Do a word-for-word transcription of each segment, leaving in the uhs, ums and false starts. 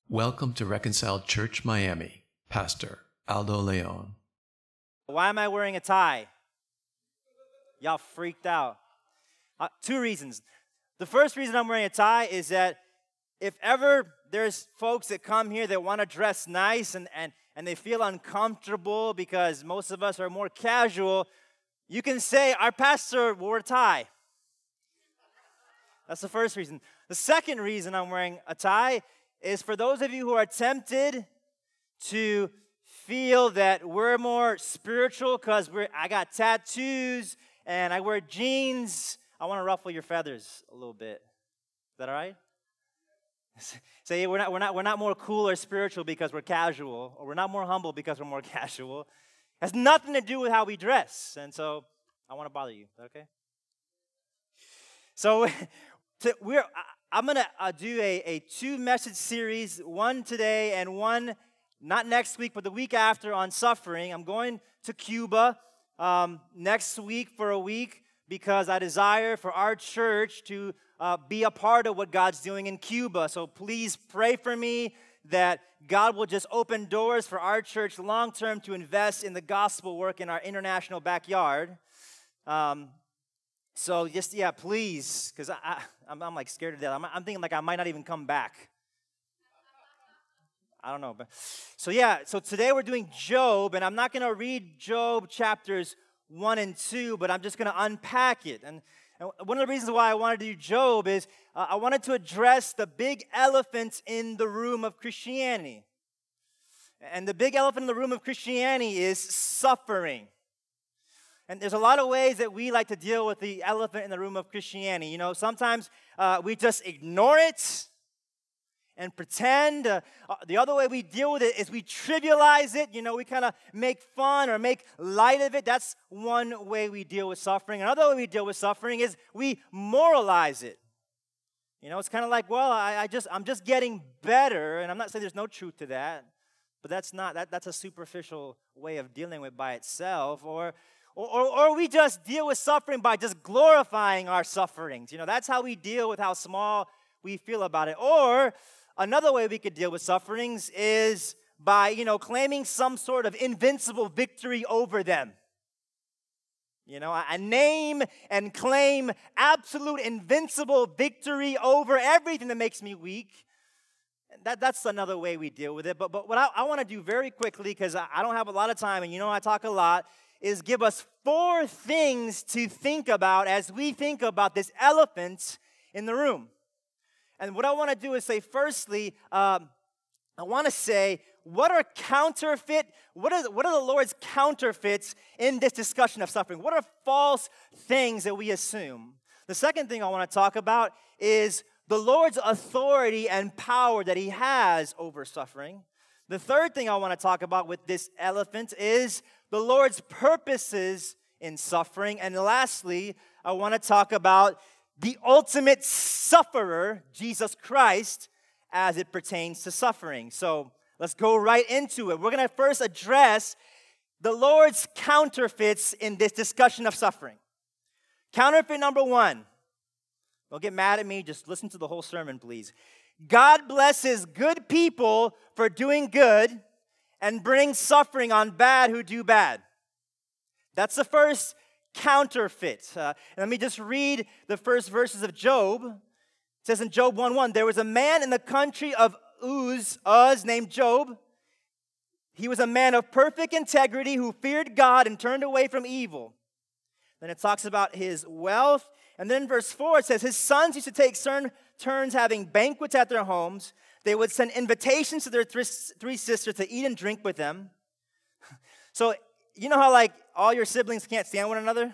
Welcome to Reconciled Church Miami, Pastor Aldo Leon. Why am I wearing a tie? Y'all freaked out. Uh, two reasons. The first reason I'm wearing a tie is that if ever there's folks that come here that want to dress nice and, and, and they feel uncomfortable because most of us are more casual, you can say, our pastor wore a tie. That's the first reason. The second reason I'm wearing a tie is for those of you who are tempted to feel that we're more spiritual because we're I got tattoos and I wear jeans. I want to ruffle your feathers a little bit. Is that all right? Say we're not we're not we're not more cool or spiritual because we're casual, or we're not more humble because we're more casual. It has nothing to do with how we dress. And so I want to bother you. Is that okay? So to, we're I'm going to uh, do a, a two-message series, one today and one not next week, but the week after on suffering. I'm going to Cuba um, next week for a week because I desire for our church to uh, be a part of what God's doing in Cuba. So please pray for me that God will just open doors for our church long-term to invest in the gospel work in our international backyard. Um So just, yeah, please, because I, I, I'm, I'm like scared to death. I'm, I'm thinking like I might not even come back. I don't know. But So yeah, so today we're doing Job, and I'm not going to read Job chapters one and two, but I'm just going to unpack it. And, and one of the reasons why I wanted to do Job is uh, I wanted to address the big elephant in the room of Christianity. And the big elephant in the room of Christianity is suffering. And there's a lot of ways that we like to deal with the elephant in the room of Christianity. You know, sometimes uh, we just ignore it and pretend. Uh, the other way we deal with it is we trivialize it. You know, we kind of make fun or make light of it. That's one way we deal with suffering. Another way we deal with suffering is we moralize it. You know, it's kind of like, well, I, I just, I'm just getting better. And I'm not saying there's no truth to that, but that's not, that, that's a superficial way of dealing with by itself. Or Or, or, or we just deal with suffering by just glorifying our sufferings. You know, that's how we deal with how small we feel about it. Or another way we could deal with sufferings is by, you know, claiming some sort of invincible victory over them. You know, I name and claim absolute invincible victory over everything that makes me weak. That, that's another way we deal with it. But, but what I, I want to do very quickly, because I, I don't have a lot of time, and you know I talk a lot, is give us four things to think about as we think about this elephant in the room. And what I want to do is say, firstly, um, I want to say, what are counterfeit, what are, what are the Lord's counterfeits in this discussion of suffering? What are false things that we assume? The second thing I want to talk about is the Lord's authority and power that He has over suffering. The third thing I want to talk about with this elephant is the Lord's purposes in suffering. And lastly, I want to talk about the ultimate sufferer, Jesus Christ, as it pertains to suffering. So let's go right into it. We're going to first address the Lord's counterfeits in this discussion of suffering. Counterfeit number one. Don't get mad at me. Just listen to the whole sermon, please. God blesses good people for doing good and brings suffering on bad who do bad. That's the first counterfeit. Uh, let me just read the first verses of Job. It says in Job one one, there was a man in the country of Uz, Uz named Job. He was a man of perfect integrity who feared God and turned away from evil. Then it talks about his wealth. And then in verse four, it says, his sons used to take certain turns having banquets at their homes. They would send invitations to their th- three sisters to eat and drink with them. So, you know how, like, all your siblings can't stand one another?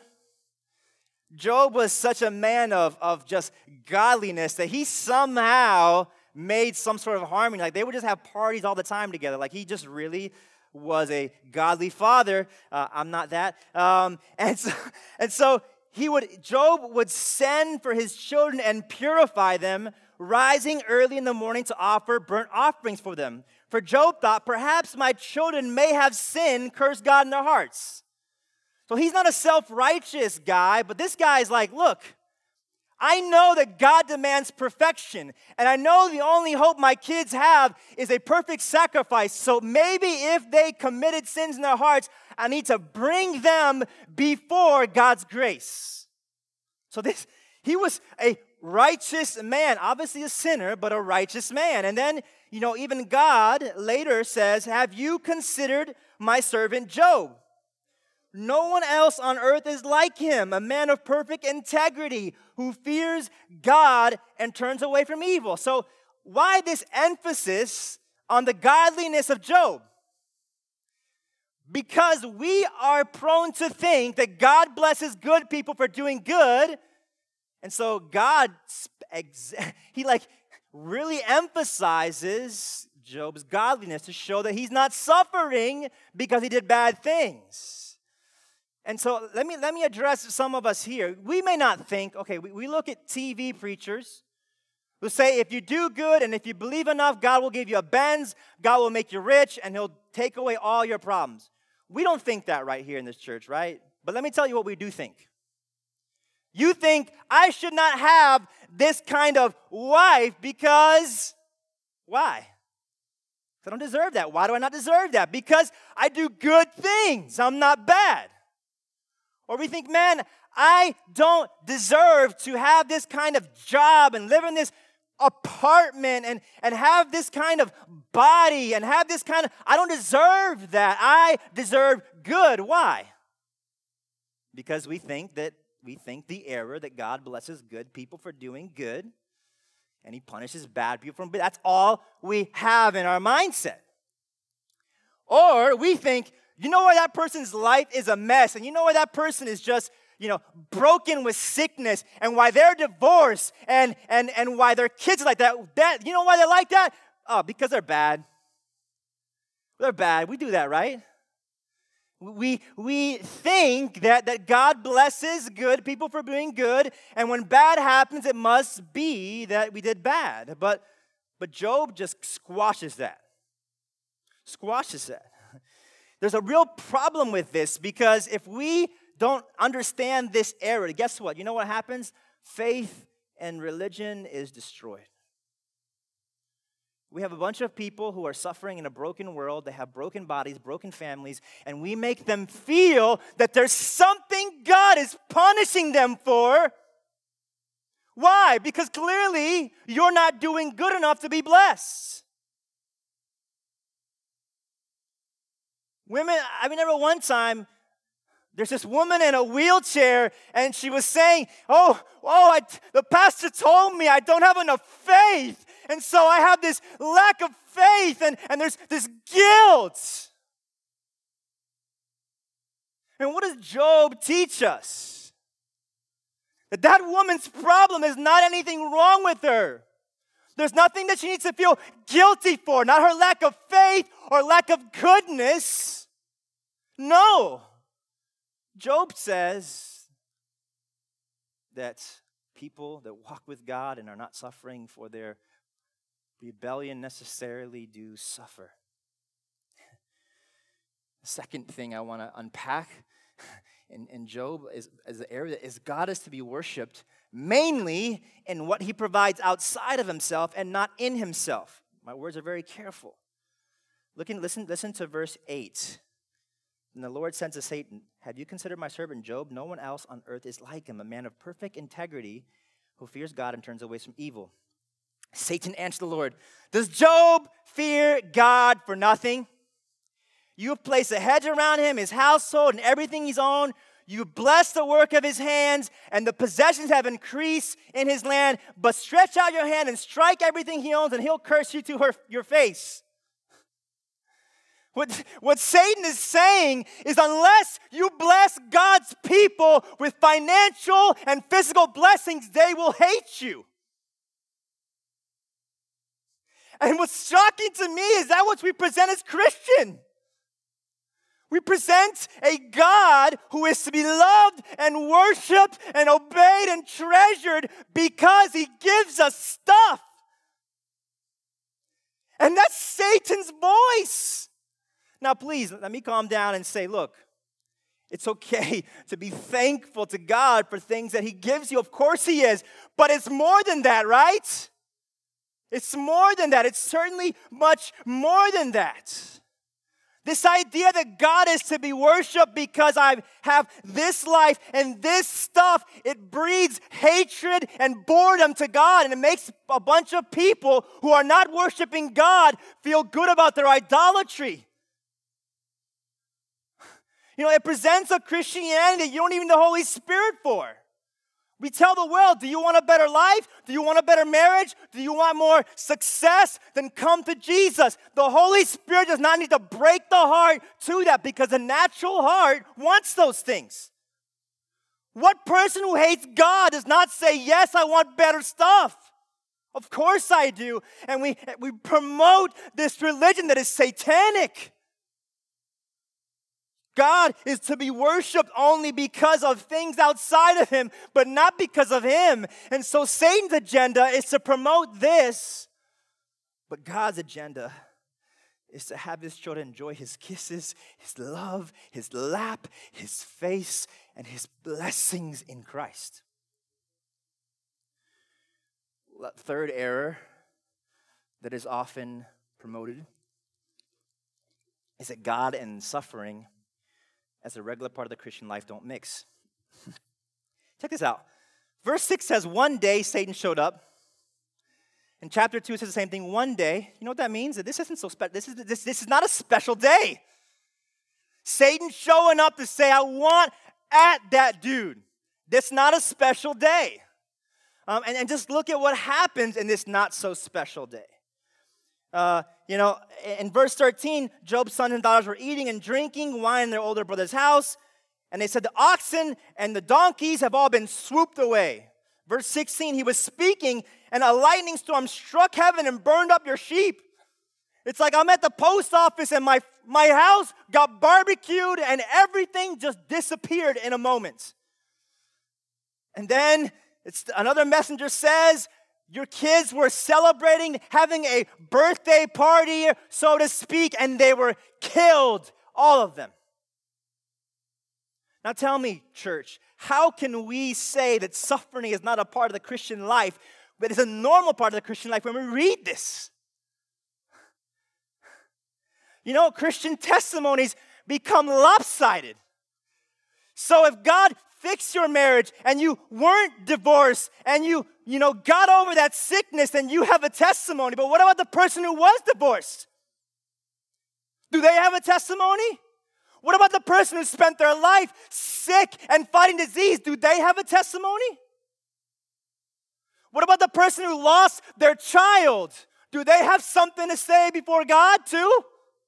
Job was such a man of, of just godliness that he somehow made some sort of harmony. Like, they would just have parties all the time together. Like, he just really was a godly father. Uh, I'm not that. Um, and so, and so he would, Job would send for his children and purify them, rising early in the morning to offer burnt offerings for them. For Job thought, perhaps my children may have sinned, cursed God in their hearts. So he's not a self-righteous guy, but this guy is like, look, I know that God demands perfection, and I know the only hope my kids have is a perfect sacrifice. So maybe if they committed sins in their hearts, I need to bring them before God's grace. So this, he was a righteous man, obviously a sinner, but a righteous man. And then, you know, even God later says, have you considered my servant Job? No one else on earth is like him, a man of perfect integrity who fears God and turns away from evil. So why this emphasis on the godliness of Job? Because we are prone to think that God blesses good people for doing good. And so God, he like really emphasizes Job's godliness to show that he's not suffering because he did bad things. And so let me let me address some of us here. We may not think, okay, we, we look at T V preachers who say if you do good and if you believe enough, God will give you a Benz, God will make you rich, and he'll take away all your problems. We don't think that right here in this church, right? But let me tell you what we do think. You think I should not have this kind of wife because, why? I don't deserve that. Why do I not deserve that? Because I do good things. I'm not bad. Or we think, man, I don't deserve to have this kind of job and live in this apartment and, and have this kind of body and have this kind of, I don't deserve that. I deserve good. Why? Because we think that, we think the error that God blesses good people for doing good and he punishes bad people from, but that's all we have in our mindset. Or we think, you know why that person's life is a mess, and you know why that person is just, you know, broken with sickness, and why they're divorced, and and and why their kids are like that. That you know why they're like that? Oh, because they're bad. They're bad. We do that, right? We we think that, that God blesses good people for doing good, and when bad happens, it must be that we did bad. But but Job just squashes that. Squashes that. There's a real problem with this because if we don't understand this error, guess what? You know what happens? Faith and religion is destroyed. We have a bunch of people who are suffering in a broken world. They have broken bodies, broken families, and we make them feel that there's something God is punishing them for. Why? Because clearly you're not doing good enough to be blessed. Women, I remember one time, there's this woman in a wheelchair, and she was saying, oh, oh, I, the pastor told me I don't have enough faith, and so I have this lack of faith, and, and there's this guilt. And what does Job teach us? That that woman's problem is not anything wrong with her. There's nothing that she needs to feel guilty for, not her lack of faith or lack of goodness. No. Job says that people that walk with God and are not suffering for their rebellion necessarily do suffer. The second thing I want to unpack in, in Job is, is the area is God is to be worshipped mainly in what he provides outside of himself and not in himself. My words are very careful. Look and listen, listen to verse eight. And the Lord said to Satan, have you considered my servant Job? No one else on earth is like him, a man of perfect integrity who fears God and turns away from evil. Satan answered the Lord, does Job fear God for nothing? You have placed a hedge around him, his household, and everything he's owned. You bless the work of his hands, and the possessions have increased in his land. But stretch out your hand and strike everything he owns, and he'll curse you to her, your face. What, what Satan is saying is unless you bless God's people with financial and physical blessings, they will hate you. And what's shocking to me is that what we present as Christian. We present a God who is to be loved and worshiped and obeyed and treasured because he gives us stuff. And that's Satan's voice. Now, please, let me calm down and say, look, It's okay to be thankful to God for things that he gives you. Of course he is. But it's more than that, right? It's more than that. It's certainly much more than that. This idea that God is to be worshiped because I have this life and this stuff, it breeds hatred and boredom to God, and it makes a bunch of people who are not worshiping God feel good about their idolatry. You know, it presents a Christianity that you don't even need the Holy Spirit for. We tell the world, do you want a better life? Do you want a better marriage? Do you want more success? Then come to Jesus. The Holy Spirit does not need to break the heart to that, because the natural heart wants those things. What person who hates God does not say, yes, I want better stuff? Of course I do. And we, we promote this religion that is satanic. God is to be worshiped only because of things outside of him, but not because of him. And so Satan's agenda is to promote this, but God's agenda is to have his children enjoy his kisses, his love, his lap, his face, and his blessings in Christ. Third error that is often promoted is that God and suffering as a regular part of the Christian life don't mix. Check this out. Verse six says, one day Satan showed up. In chapter two, it says the same thing. One day. You know what that means? That this isn't so special. This is, this, this is not a special day. Satan showing up to say, I want at that dude. That's not a special day. Um, and, and just look at what happens in this not so special day. Uh, you know, in verse thirteen, Job's sons and daughters were eating and drinking wine in their older brother's house. And they said, the oxen and the donkeys have all been swooped away. Verse sixteen, he was speaking, and a lightning storm struck heaven and burned up your sheep. It's like I'm at the post office and my, my house got barbecued and everything just disappeared in a moment. And then it's another messenger says, your kids were celebrating, having a birthday party, so to speak, and they were killed, all of them. Now tell me, church, how can we say that suffering is not a part of the Christian life, but it's a normal part of the Christian life when we read this? You know, Christian testimonies become lopsided. So if God fixed your marriage and you weren't divorced and you, you know, got over that sickness, then you have a testimony. But what about the person who was divorced? Do they have a testimony? What about the person who spent their life sick and fighting disease? Do they have a testimony? What about the person who lost their child? Do they have something to say before God too?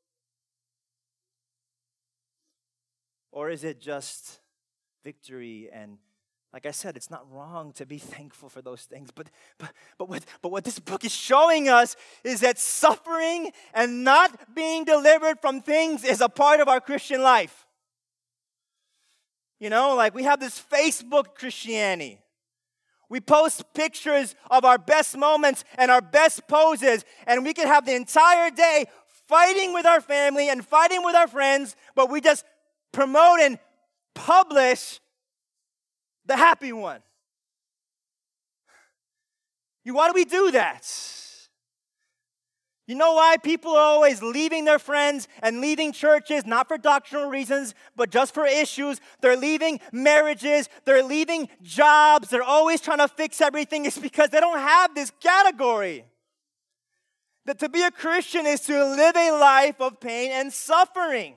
Or is it just victory? And like I said, it's not wrong to be thankful for those things. But but but what, but what this book is showing us is that suffering and not being delivered from things is a part of our Christian life. You know, like we have this Facebook Christianity. We post pictures of our best moments and our best poses, and we can have the entire day fighting with our family and fighting with our friends, but we just promote and publish the happy one. You, why do we do that? You know why people are always leaving their friends and leaving churches, not for doctrinal reasons, but just for issues. They're leaving marriages, they're leaving jobs, they're always trying to fix everything. It's because they don't have this category. That to be a Christian is to live a life of pain and suffering.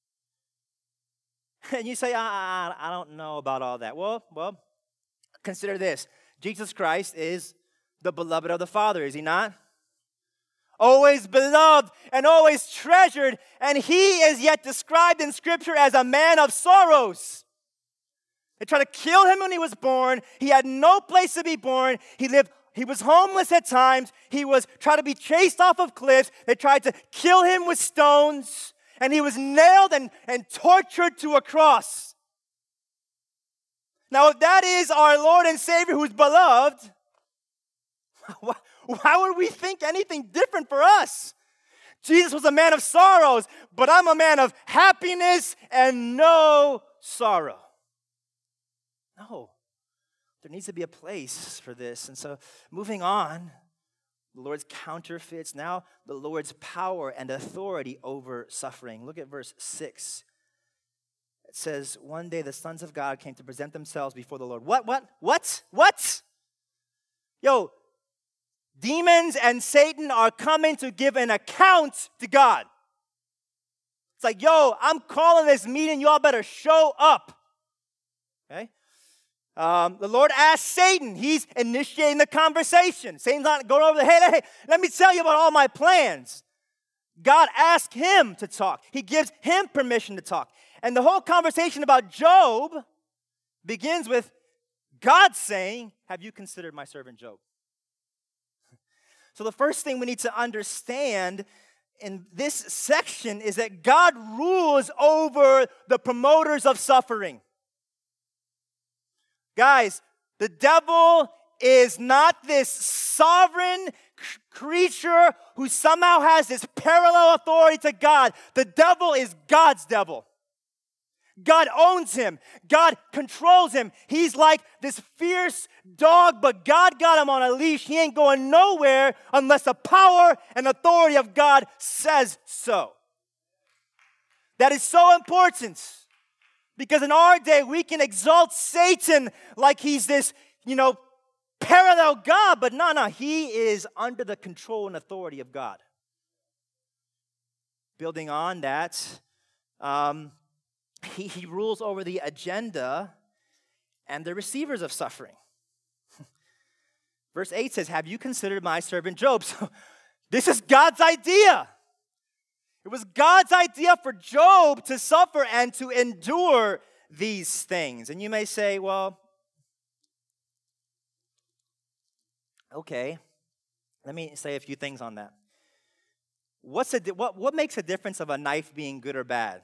And you say, I, I, I don't know about all that. Well, well, consider this. Jesus Christ is the beloved of the Father, is he not? Always beloved and always treasured, and he is yet described in Scripture as a man of sorrows. They tried to kill him when he was born. He had no place to be born. He lived, he was homeless at times. He was trying to be chased off of cliffs. They tried to kill him with stones. And he was nailed and, and tortured to a cross. Now, if that is our Lord and Savior who's beloved, why, why would we think anything different for us? Jesus was a man of sorrows, but I'm a man of happiness and no sorrow. No. There needs to be a place for this. And so moving on, the Lord's counterfeits. Now the Lord's power and authority over suffering. Look at verse six. It says, one day the sons of God came to present themselves before the Lord. What, what, what, what? Yo, demons and Satan are coming to give an account to God. It's like, yo, I'm calling this meeting. Y'all better show up. Okay? Um, the Lord asked Satan. He's initiating the conversation. Satan's not going over the, hey, hey, let me tell you about all my plans. God asked him to talk. He gives him permission to talk. And the whole conversation about Job begins with God saying, have you considered my servant Job? So the first thing we need to understand in this section is that God rules over the promoters of suffering. Guys, the devil is not this sovereign creature who somehow has this parallel authority to God. The devil is God's devil. God owns him. God controls him. He's like this fierce dog, but God got him on a leash. He ain't going nowhere unless the power and authority of God says so. That is so important because in our day, we can exalt Satan like he's this, you know, parallel God, but no, no, he is under the control and authority of God. Building on that, um, He, he rules over the agenda and the receivers of suffering. Verse eight says, have you considered my servant Job? So this is God's idea. It was God's idea for Job to suffer and to endure these things. And you may say, well, okay, let me say a few things on that. What's a, what, what makes a difference of a knife being good or bad?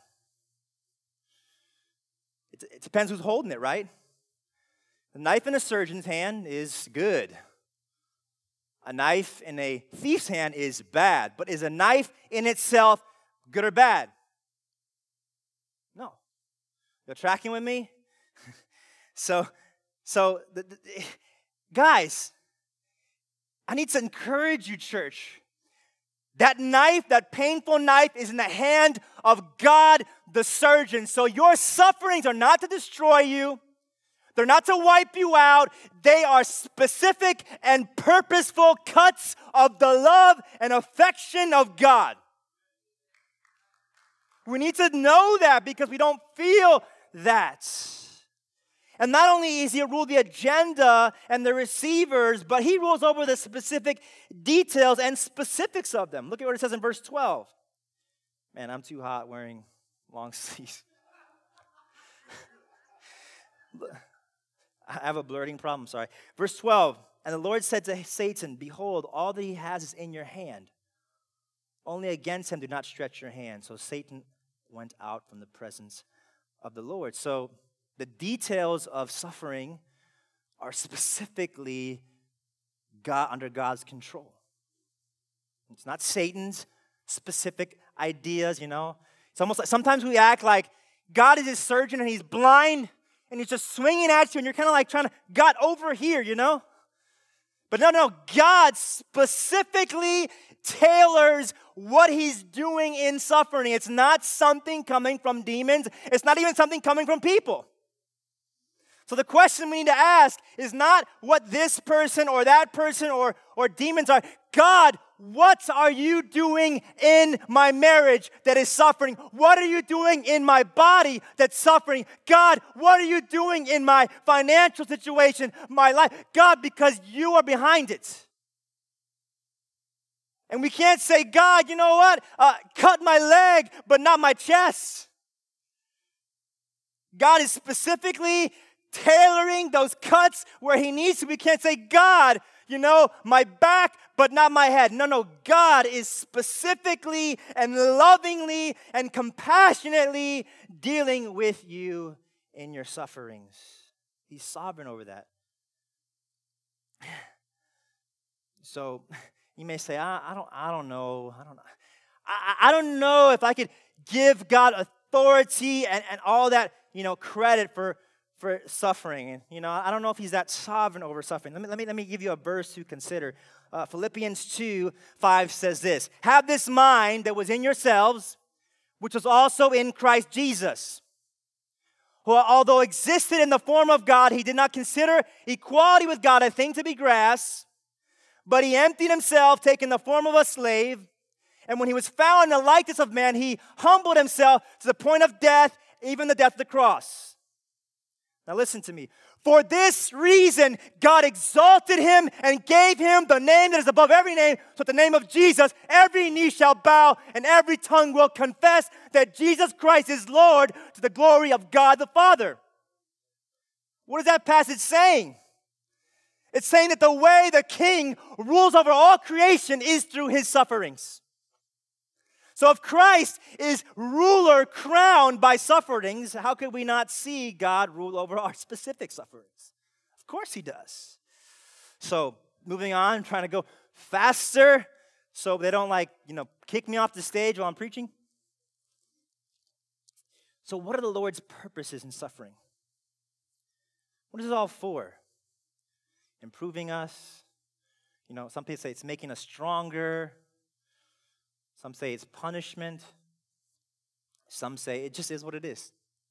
It, it depends who's holding it, right? A knife in a surgeon's hand is good. A knife in a thief's hand is bad. But is a knife in itself good or bad? No. You're tracking with me? so, so the, the, guys, I need to encourage you, church. That knife, that painful knife, is in the hand of God the surgeon. So your sufferings are not to destroy you. They're not to wipe you out. They are specific and purposeful cuts of the love and affection of God. We need to know that because we don't feel that. And not only is he rule the agenda and the receivers, but he rules over the specific details and specifics of them. Look at what it says in verse twelve. Man, I'm too hot wearing long sleeves. I have a blurting problem, sorry. Verse twelve, and the Lord said to Satan, behold, all that he has is in your hand. Only against him do not stretch your hand. So Satan went out from the presence of the Lord. So the details of suffering are specifically God under God's control. It's not Satan's specific ideas, you know. It's almost like sometimes we act like God is his surgeon and he's blind and he's just swinging at you and you're kind of like trying to, God, over here, you know. But no, no, God specifically tailors what he's doing in suffering. It's not something coming from demons. It's not even something coming from people. So the question we need to ask is not what this person or that person or, or demons are. God, what are you doing in my marriage that is suffering? What are you doing in my body that's suffering? God, what are you doing in my financial situation, my life? God, because you are behind it. And we can't say, God, you know what? Uh, cut my leg, but not my chest. God is specifically tailoring those cuts where he needs to. We can't say, God, you know, my back, but not my head. No, no, God is specifically and lovingly and compassionately dealing with you in your sufferings. He's sovereign over that. So you may say, I, I don't, I don't know, I don't know, I, I don't know if I could give God authority and, and all that. you know, credit for, for suffering. And, you know, I don't know if he's that sovereign over suffering. Let me, let me, let me give you a verse to consider. Uh, Philippians two five says this, have this mind that was in yourselves, which was also in Christ Jesus, who although existed in the form of God, he did not consider equality with God a thing to be grasped, but he emptied himself, taking the form of a slave. And when he was found in the likeness of man, he humbled himself to the point of death, even the death of the cross. Now listen to me. For this reason, God exalted him and gave him the name that is above every name, so at the name of Jesus, every knee shall bow and every tongue will confess that Jesus Christ is Lord, to the glory of God the Father. What is that passage saying? It's saying that the way the king rules over all creation is through his sufferings. So if Christ is ruler crowned by sufferings, how could we not see God rule over our specific sufferings? Of course he does. So moving on, I'm trying to go faster so they don't like, you know, kick me off the stage while I'm preaching. So what are the Lord's purposes in suffering? What is it all for? Improving us. You know, some people say it's making us stronger. Some say it's punishment. Some say it just is what it is.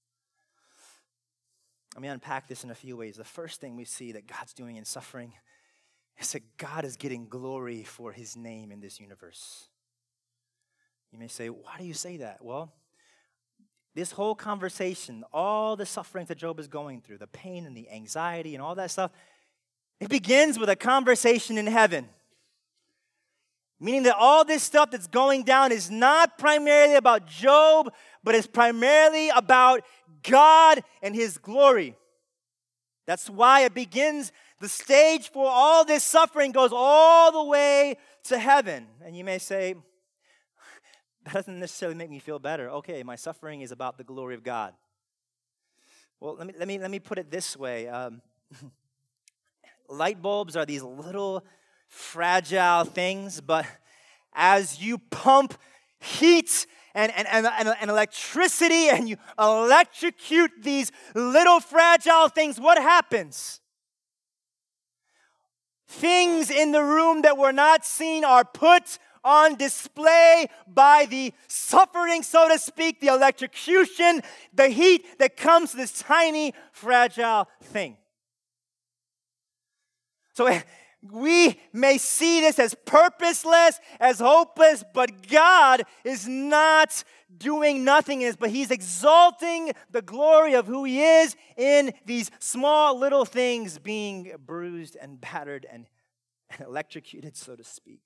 Let me unpack this in a few ways. The first thing we see that God's doing in suffering is that God is getting glory for his name in this universe. You may say, why do you say that? Well, this whole conversation, all the suffering that Job is going through, the pain and the anxiety and all that stuff, it begins with a conversation in heaven. Meaning that all this stuff that's going down is not primarily about Job, but it's primarily about God and his glory. That's why it begins, the stage for all this suffering goes all the way to heaven. And you may say, that doesn't necessarily make me feel better. Okay, my suffering is about the glory of God. Well, let me let me let me put it this way. Um, light bulbs are these little fragile things, but as you pump heat and, and, and, and electricity and you electrocute these little fragile things, what happens? Things in the room that were not seen are put on display by the suffering, so to speak, the electrocution, the heat that comes to this tiny, fragile thing. So we may see this as purposeless, as hopeless, but God is not doing nothing in this, but he's exalting the glory of who he is in these small little things being bruised and battered and, and electrocuted, so to speak.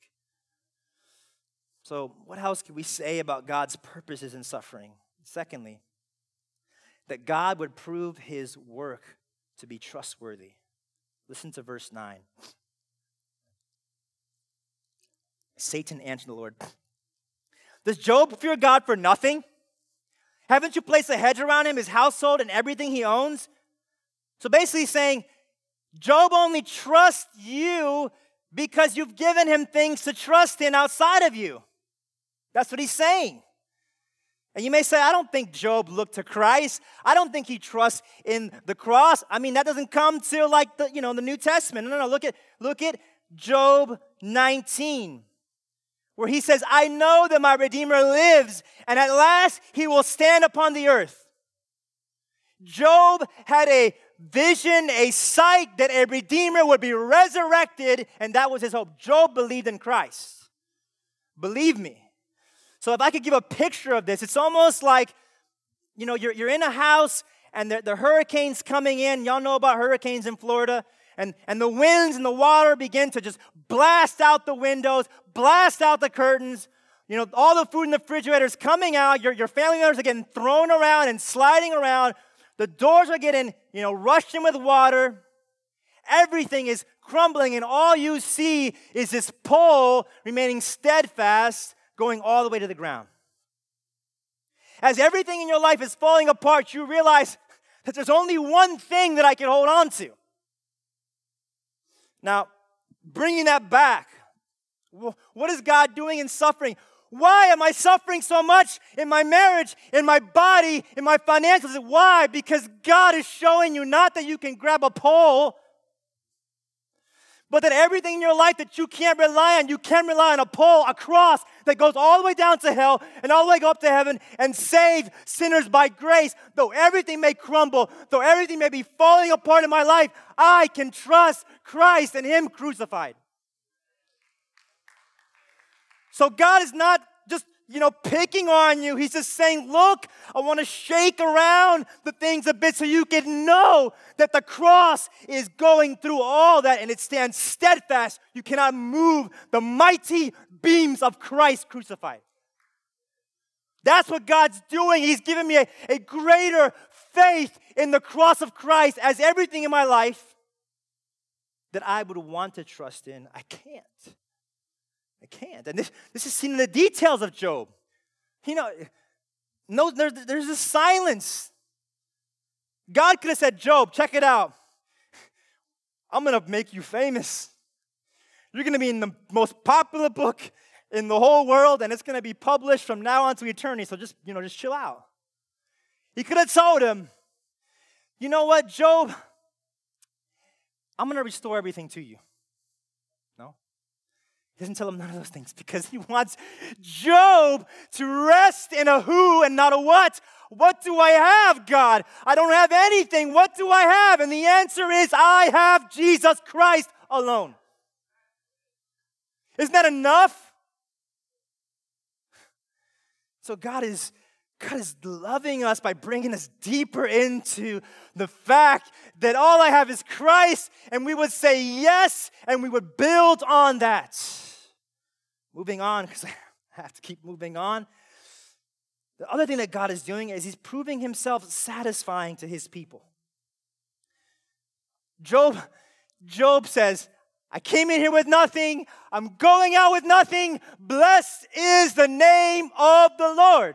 So what else can we say about God's purposes in suffering? Secondly, that God would prove his work to be trustworthy. Listen to verse nine. Satan answered the Lord, does Job fear God for nothing? Haven't you placed a hedge around him, his household, and everything he owns? So basically saying, Job only trusts you because you've given him things to trust in outside of you. That's what he's saying. And you may say, I don't think Job looked to Christ. I don't think he trusts in the cross. I mean, that doesn't come till like the, you know, the New Testament. No, no, no. Look at, look at Job nineteen. Where he says, I know that my Redeemer lives, and at last he will stand upon the earth. Job had a vision, a sight that a Redeemer would be resurrected, and that was his hope. Job believed in Christ. Believe me. So if I could give a picture of this, it's almost like, you know, you're, you're in a house, and the, the hurricane's coming in. Y'all know about hurricanes in Florida. And, and the winds and the water begin to just blast out the windows, blast out the curtains. You know, all the food in the refrigerator is coming out. Your, your family members are getting thrown around and sliding around. The doors are getting, you know, rushed in with water. Everything is crumbling, and all you see is this pole remaining steadfast, going all the way to the ground. As everything in your life is falling apart, you realize that there's only one thing that I can hold on to. Now, bringing that back, what is God doing in suffering? Why am I suffering so much in my marriage, in my body, in my finances? Why? Because God is showing you not that you can grab a pole, but that everything in your life that you can't rely on, you can rely on a pole, a cross that goes all the way down to hell and all the way up to heaven and save sinners by grace. Though everything may crumble, though everything may be falling apart in my life, I can trust Christ and Him crucified. So God is not just, you know, picking on you. He's just saying, look, I want to shake around the things a bit so you can know that the cross is going through all that and it stands steadfast. You cannot move the mighty beams of Christ crucified. That's what God's doing. He's given me a, a greater faith in the cross of Christ as everything in my life that I would want to trust in. I can't. I can't. And this, this is seen in the details of Job. You know, no, there, there's a silence. God could have said, Job, check it out. I'm going to make you famous. You're going to be in the most popular book in the whole world, and it's going to be published from now on to eternity. So just, you know, just chill out. He could have told him, you know what, Job, I'm going to restore everything to you. No. He doesn't tell him none of those things because he wants Job to rest in a who and not a what. What do I have, God? I don't have anything. What do I have? And the answer is, I have Jesus Christ alone. Isn't that enough? So God is, God is loving us by bringing us deeper into the fact that all I have is Christ, and we would say yes, and we would build on that. Moving on, because I have to keep moving on. The other thing that God is doing is He's proving Himself satisfying to His people. Job, Job says, I came in here with nothing. I'm going out with nothing. Blessed is the name of the Lord.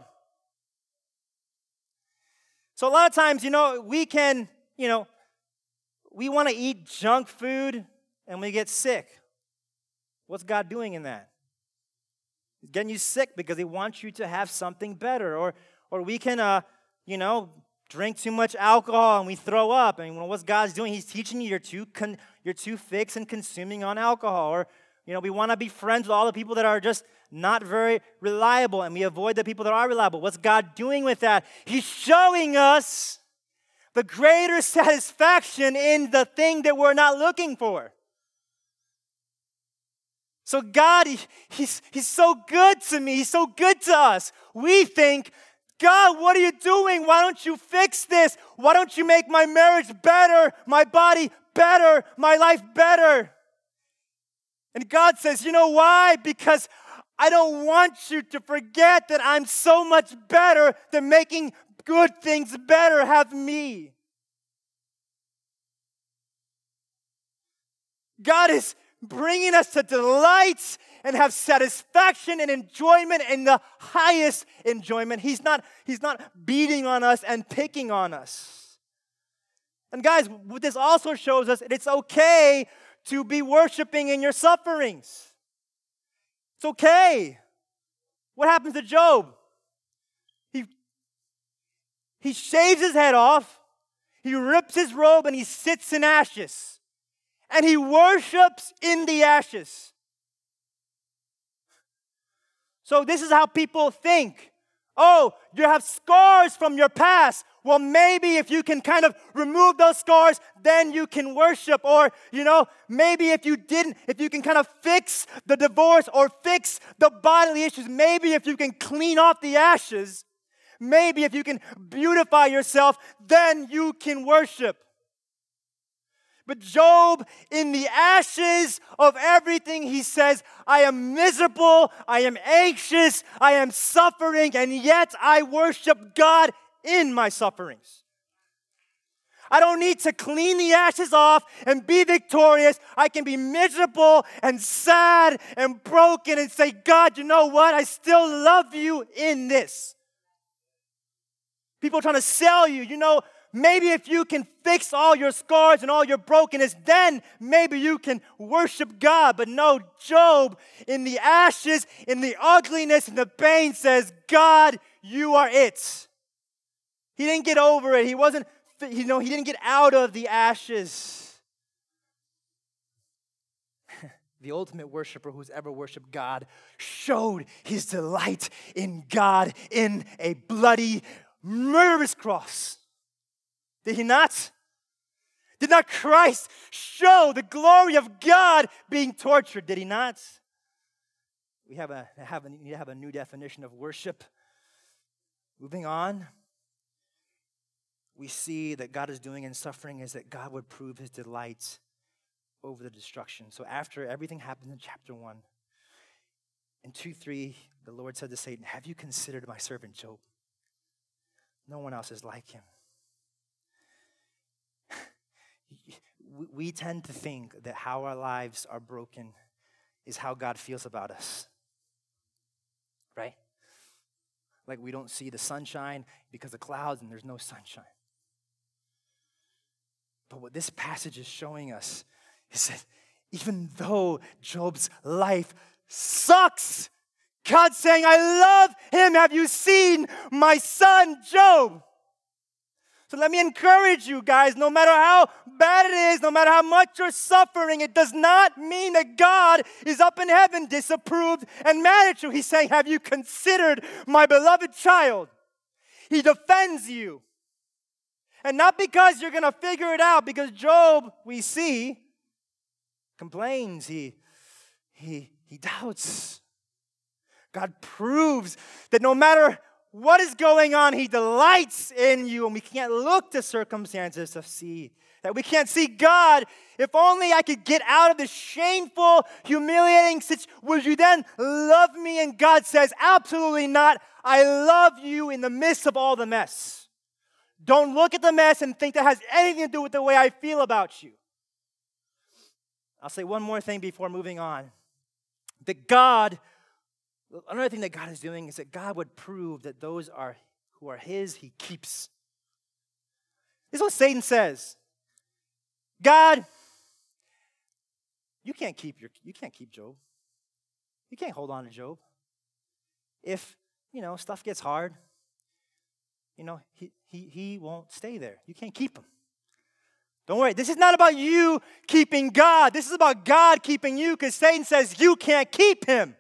So a lot of times, you know, we can, you know, we want to eat junk food and we get sick. What's God doing in that? He's getting you sick because He wants you to have something better. Or or we can, uh, you know, drink too much alcohol and we throw up. And what's God's doing? He's teaching you you're too, con- you're too fixed and consuming on alcohol. Or, you know, we want to be friends with all the people that are just not very reliable, and we avoid the people that are reliable. What's God doing with that? He's showing us the greater satisfaction in the thing that we're not looking for. So God, he, he's, he's so good to me. He's so good to us. We think, God, what are you doing? Why don't you fix this? Why don't you make my marriage better, my body better, my life better? And God says, you know why? Because I don't want you to forget that I'm so much better than making good things better. Have me. God is bringing us to delights and have satisfaction and enjoyment in the highest enjoyment. He's not, he's not beating on us and picking on us. And guys, what this also shows us, it's okay to be worshiping in your sufferings. It's okay. What happens to Job? He, he shaves his head off, he rips his robe, and he sits in ashes. And he worships in the ashes. So this is how people think. Oh, you have scars from your past. Well, maybe if you can kind of remove those scars, then you can worship. Or, you know, maybe if you didn't, if you can kind of fix the divorce or fix the bodily issues, maybe if you can clean off the ashes, maybe if you can beautify yourself, then you can worship. But Job, in the ashes of everything, he says, I am miserable, I am anxious, I am suffering, and yet I worship God in my sufferings. I don't need to clean the ashes off and be victorious. I can be miserable and sad and broken and say, God, you know what? I still love you in this. People are trying to sell you, you know, maybe if you can fix all your scars and all your brokenness, then maybe you can worship God. But no, Job, in the ashes, in the ugliness, in the pain, says, God, you are it. He didn't get over it. He wasn't, you know, he didn't get out of the ashes. The ultimate worshiper who's ever worshiped God showed his delight in God in a bloody, murderous cross. Did he not? Did not Christ show the glory of God being tortured? Did he not? We have a, have a, need to have a new definition of worship. Moving on, we see that God is doing in suffering is that God would prove his delight over the destruction. So after everything happened in chapter one, in two, three, the Lord said to Satan, have you considered my servant Job? No one else is like him. We tend to think that how our lives are broken is how God feels about us, right? Like we don't see the sunshine because of clouds and there's no sunshine. But what this passage is showing us is that even though Job's life sucks, God's saying, I love him. Have you seen my son Job? So let me encourage you guys, no matter how bad it is, no matter how much you're suffering, it does not mean that God is up in heaven disapproved and mad at you. He's saying, have you considered my beloved child? He defends you. And not because you're going to figure it out, because Job, we see, complains, he, he, he doubts. God proves that no matter what is going on, he delights in you. And we can't look to circumstances to see that. We can't see God. If only I could get out of this shameful, humiliating situation, would you then love me? And God says, absolutely not. I love you in the midst of all the mess. Don't look at the mess and think that has anything to do with the way I feel about you. I'll say one more thing before moving on. That God, another thing that God is doing is that God would prove that those are who are his, he keeps. This is what Satan says. God, you can't keep your you can't keep Job. You can't hold on to Job. If, you know, stuff gets hard, you know, he he he won't stay there. You can't keep him. Don't worry, this is not about you keeping God. This is about God keeping you, because Satan says you can't keep him.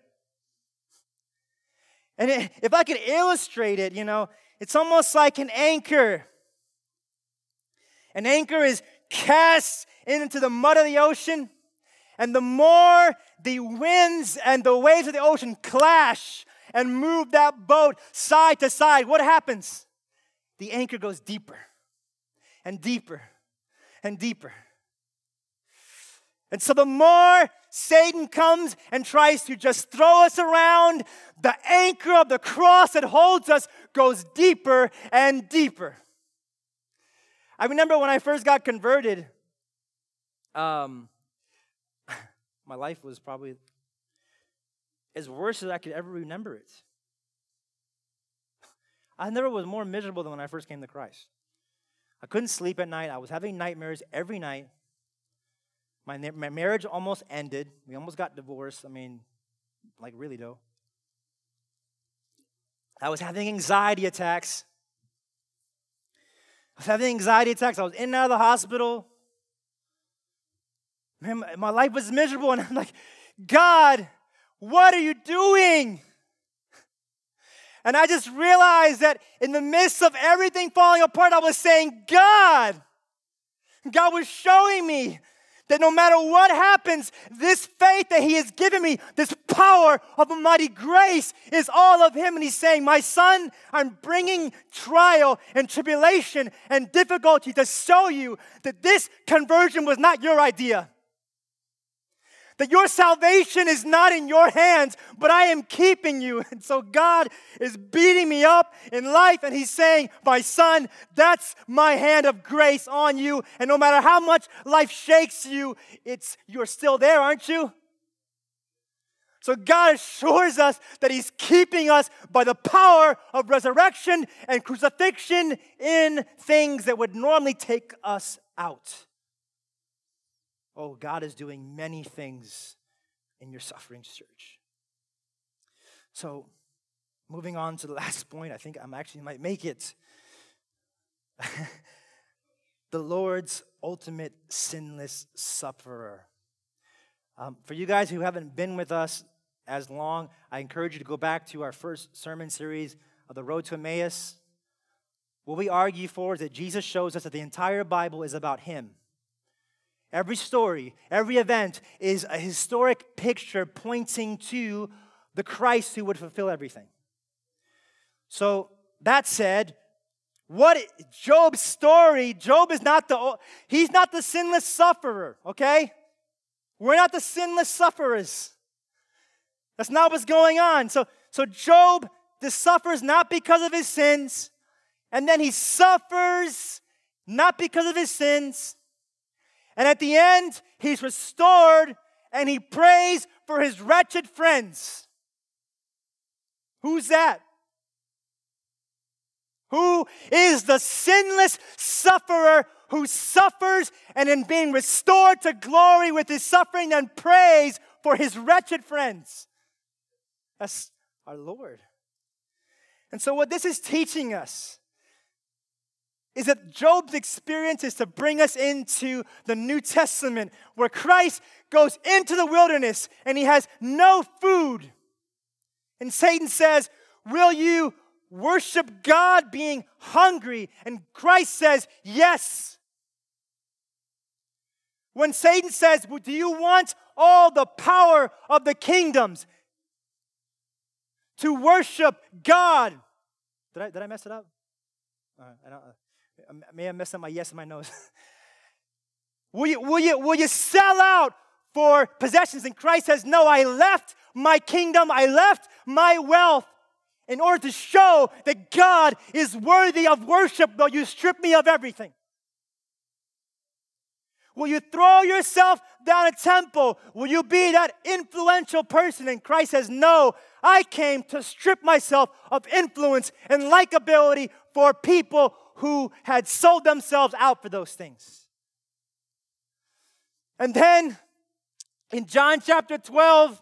And it, if I could illustrate it, you know, it's almost like an anchor. An anchor is cast into the mud of the ocean, and the more the winds and the waves of the ocean clash and move that boat side to side, what happens? The anchor goes deeper and deeper and deeper. And so the more Satan comes and tries to just throw us around, the anchor of the cross that holds us goes deeper and deeper. I remember when I first got converted, um, my life was probably as worse as I could ever remember it. I never was more miserable than when I first came to Christ. I couldn't sleep at night. I was having nightmares every night. My, my marriage almost ended. We almost got divorced. I mean, like really though. I was having anxiety attacks. I was having anxiety attacks. I was in and out of the hospital. Man, my, my life was miserable. And I'm like, God, what are you doing? And I just realized that in the midst of everything falling apart, I was saying, God, God was showing me that no matter what happens, this faith that he has given me, this power of a mighty grace is all of him. And he's saying, my son, I'm bringing trial and tribulation and difficulty to show you that this conversion was not your idea. That your salvation is not in your hands, but I am keeping you. And so God is beating me up in life, and he's saying, my son, that's my hand of grace on you. And no matter how much life shakes you, it's you're still there, aren't you? So God assures us that he's keeping us by the power of resurrection and crucifixion in things that would normally take us out. Oh, God is doing many things in your sufferings, church. So, moving on to the last point, I think I actually might make it. The Lord's ultimate sinless sufferer. Um, for you guys who haven't been with us as long, I encourage you to go back to our first sermon series of the Road to Emmaus. What we argue for is that Jesus shows us that the entire Bible is about him. Every story, every event is a historic picture pointing to the Christ who would fulfill everything. So, that said, what Job's story, Job is not the, he's not the sinless sufferer, okay? We're not the sinless sufferers. That's not what's going on. So, so Job this suffers not because of his sins, and then he suffers not because of his sins, and at the end, he's restored, and he prays for his wretched friends. Who's that? Who is the sinless sufferer who suffers and in being restored to glory with his suffering and prays for his wretched friends? That's our Lord. And so what this is teaching us is that Job's experience is to bring us into the New Testament, where Christ goes into the wilderness and he has no food. And Satan says, will you worship God being hungry? And Christ says, yes. When Satan says, well, do you want all the power of the kingdoms to worship God? Did I, did I mess it up? Uh, I, don't, I may have messed up my yes and my no's. will, you, will, you, will you sell out for possessions? And Christ says, no, I left my kingdom, I left my wealth in order to show that God is worthy of worship, though you strip me of everything. Will you throw yourself down a temple? Will you be that influential person? And Christ says, no, I came to strip myself of influence and likability for people who had sold themselves out for those things. And then in John chapter twelve,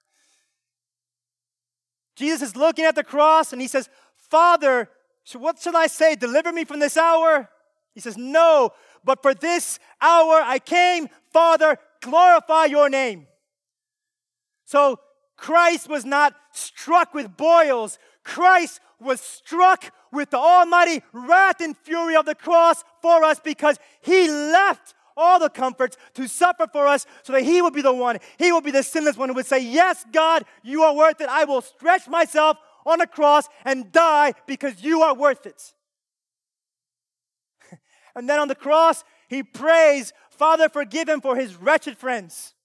Jesus is looking at the cross and he says, Father, what shall I say? Deliver me from this hour? He says, no, but for this hour I came, Father, glorify your name. So Christ was not struck with boils. Christ was struck with the almighty wrath and fury of the cross for us, because he left all the comforts to suffer for us so that he would be the one, he will be the sinless one who would say, yes, God, you are worth it. I will stretch myself on a cross and die because you are worth it. And then on the cross, he prays, Father, forgive him for his wretched friends.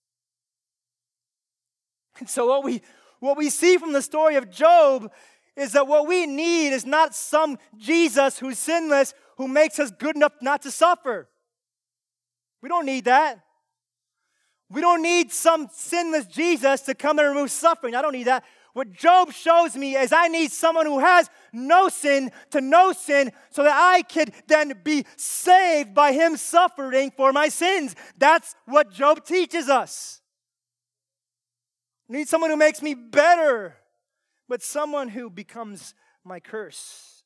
And so what we, what we see from the story of Job is that what we need is not some Jesus who's sinless, who makes us good enough not to suffer. We don't need that. We don't need some sinless Jesus to come and remove suffering. I don't need that. What Job shows me is I need someone who has no sin to no sin so that I could then be saved by him suffering for my sins. That's what Job teaches us. I need someone who makes me better, but someone who becomes my curse.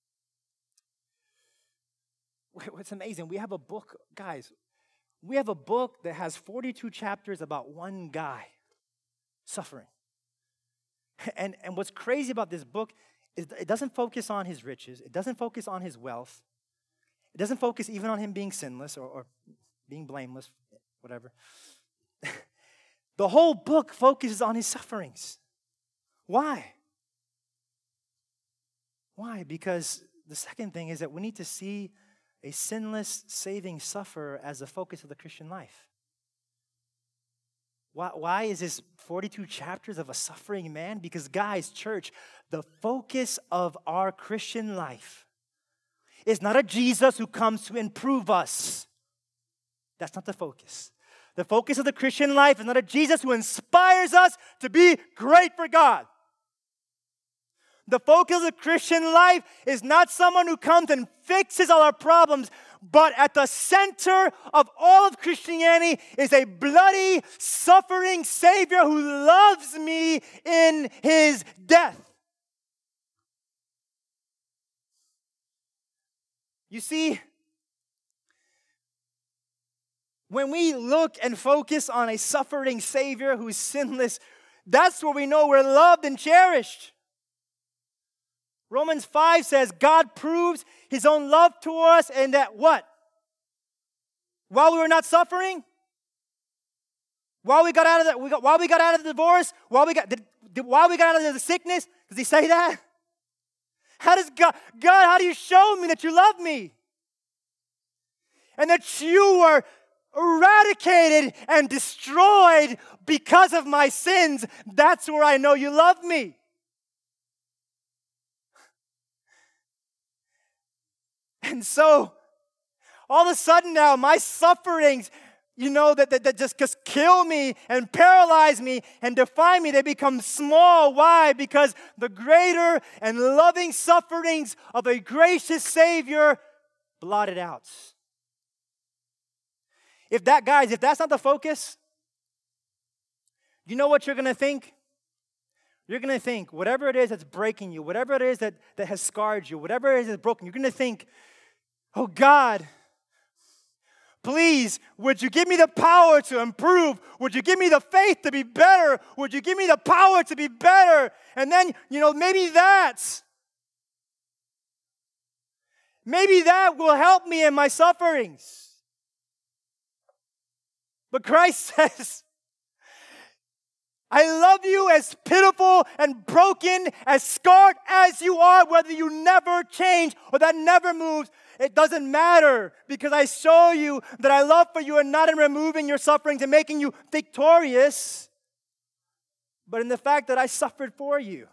What's amazing, we have a book, guys, we have a book that has forty-two chapters about one guy suffering. And, and what's crazy about this book is it doesn't focus on his riches. It doesn't focus on his wealth. It doesn't focus even on him being sinless or, or being blameless, whatever. The whole book focuses on his sufferings. Why? Why? Because the second thing is that we need to see a sinless, saving sufferer as the focus of the Christian life. Why, why is this forty-two chapters of a suffering man? Because, guys, church, the focus of our Christian life is not a Jesus who comes to improve us. That's not the focus. The focus of the Christian life is not a Jesus who inspires us to be great for God. The focus of the Christian life is not someone who comes and fixes all our problems, but at the center of all of Christianity is a bloody, suffering Savior who loves me in his death. You see, when we look and focus on a suffering Savior who's sinless, that's where we know we're loved and cherished. Romans five says God proves his own love toward us, and that what? While we were not suffering? While we got out of the, we got, while we got out of the divorce? While we got, did, did, while we got out of the sickness? Does he say that? How does God, God, how do you show me that you love me? And that you were eradicated and destroyed because of my sins. That's where I know you love me. And so, all of a sudden now, my sufferings, you know, that, that, that just, just kill me and paralyze me and define me, they become small. Why? Because the greater and loving sufferings of a gracious Savior blotted out. If that, guys, if that's not the focus, you know what you're going to think? You're going to think, whatever it is that's breaking you, whatever it is that, that has scarred you, whatever it is that's broken, you're going to think, oh God, please, would you give me the power to improve? Would you give me the faith to be better? Would you give me the power to be better? And then, you know, maybe that's, maybe that will help me in my sufferings. But Christ says, I love you as pitiful and broken, as scarred as you are, whether you never change or that never moves. It doesn't matter, because I show you that I love for you, and not in removing your sufferings and making you victorious, but in the fact that I suffered for you.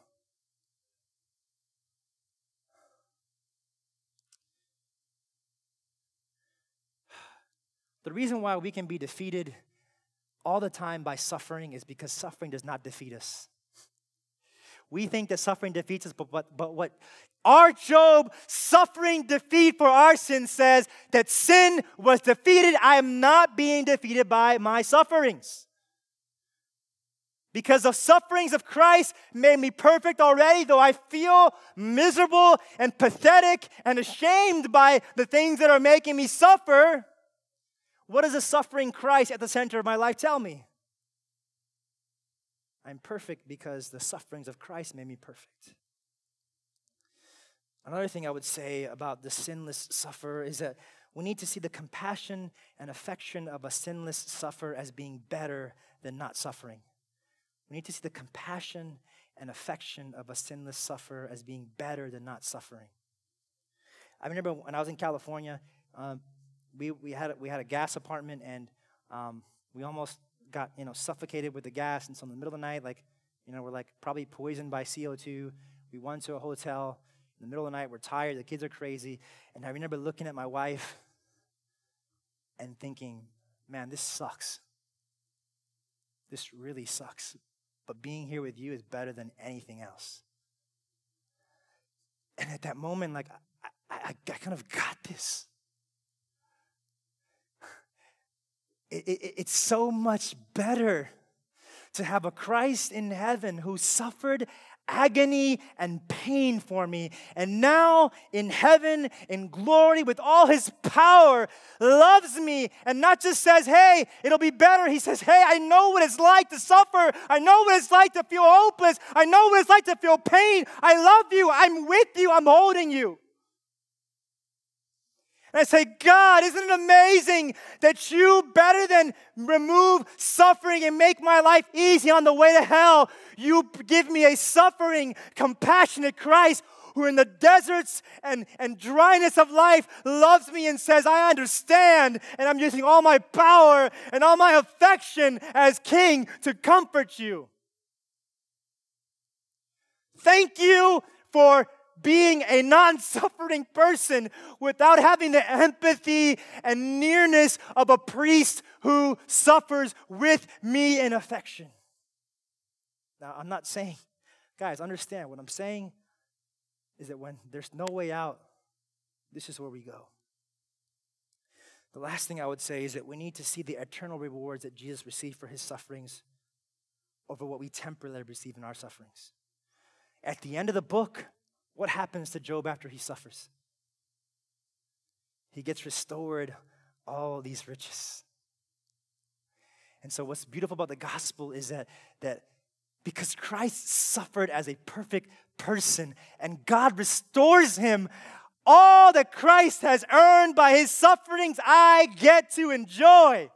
The reason why we can be defeated all the time by suffering is because suffering does not defeat us. We think that suffering defeats us, but, but, but what our Job suffering defeat for our sin says that sin was defeated. I am not being defeated by my sufferings. Because the sufferings of Christ made me perfect already, though I feel miserable and pathetic and ashamed by the things that are making me suffer. What does the suffering Christ at the center of my life tell me? I'm perfect because the sufferings of Christ made me perfect. Another thing I would say about the sinless sufferer is that we need to see the compassion and affection of a sinless sufferer as being better than not suffering. We need to see the compassion and affection of a sinless sufferer as being better than not suffering. I remember when I was in California, um, we we had a, we had a gas apartment, and um, we almost got you know suffocated with the gas. And so in the middle of the night, like you know, we're like probably poisoned by C O two. We went to a hotel in the middle of the night. We're tired. The kids are crazy. And I remember looking at my wife and thinking, man, this sucks. This really sucks. But being here with you is better than anything else. And at that moment, like, I, I, I kind of got this. It, it, it's so much better to have a Christ in heaven who suffered agony and pain for me, and now in heaven, in glory, with all his power, loves me, and not just says, hey, it'll be better. He says, hey, I know what it's like to suffer. I know what it's like to feel hopeless. I know what it's like to feel pain. I love you. I'm with you. I'm holding you. And I say, God, isn't it amazing that you, better than remove suffering and make my life easy on the way to hell, you give me a suffering, compassionate Christ who in the deserts and, and dryness of life loves me and says, I understand, and I'm using all my power and all my affection as king to comfort you. Thank you for being a non-suffering person without having the empathy and nearness of a priest who suffers with me in affection. Now, I'm not saying, guys, understand what I'm saying is that when there's no way out, this is where we go. The last thing I would say is that we need to see the eternal rewards that Jesus received for his sufferings over what we temporarily receive in our sufferings. At the end of the book, what happens to Job after he suffers? He gets restored all these riches. And so what's beautiful about the gospel is that, that because Christ suffered as a perfect person and God restores him, all that Christ has earned by his sufferings, I get to enjoy.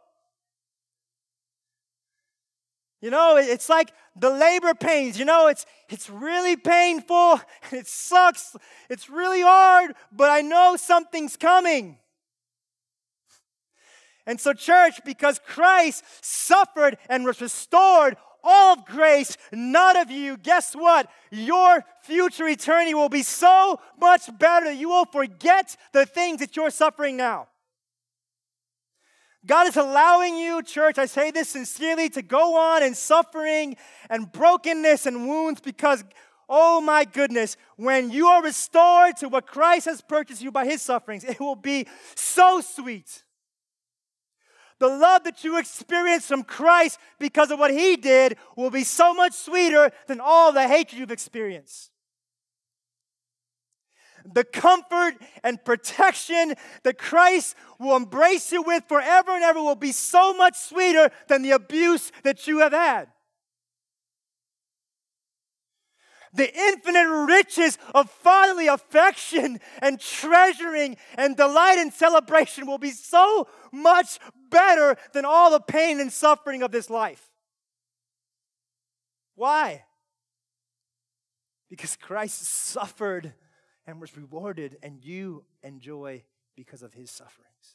You know, it's like the labor pains. You know, it's it's really painful. It sucks. It's really hard, but I know something's coming. And so, church, because Christ suffered and was restored all of grace, none of you, guess what? Your future eternity will be so much better that you will forget the things that you're suffering now. God is allowing you, church, I say this sincerely, to go on in suffering and brokenness and wounds because, oh my goodness, when you are restored to what Christ has purchased you by his sufferings, it will be so sweet. The love that you experience from Christ because of what he did will be so much sweeter than all the hatred you've experienced. The comfort and protection that Christ will embrace you with forever and ever will be so much sweeter than the abuse that you have had. The infinite riches of fatherly affection and treasuring and delight and celebration will be so much better than all the pain and suffering of this life. Why? Because Christ suffered and was rewarded, and you enjoy because of his sufferings.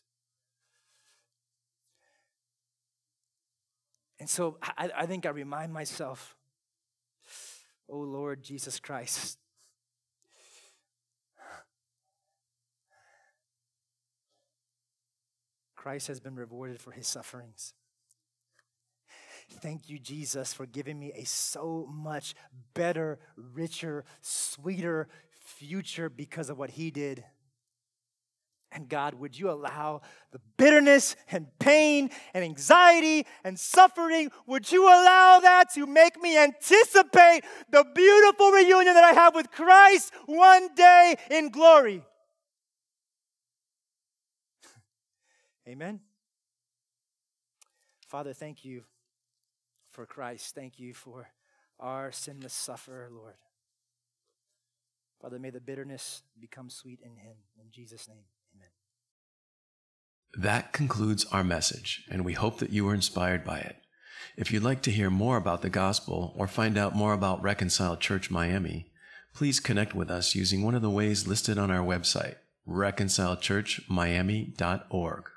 And so I, I think I remind myself, oh Lord Jesus Christ, Christ has been rewarded for his sufferings. Thank you, Jesus, for giving me a so much better, richer, sweeter future because of what he did. And God, would you allow the bitterness and pain and anxiety and suffering, would you allow that to make me anticipate the beautiful reunion that I have with Christ one day in glory? Amen. Father, thank you for Christ. Thank you for our sinless sufferer, Lord. Father, may the bitterness become sweet in him. In Jesus' name, amen. That concludes our message, and we hope that you were inspired by it. If you'd like to hear more about the gospel or find out more about Reconciled Church Miami, please connect with us using one of the ways listed on our website, reconciled church miami dot org.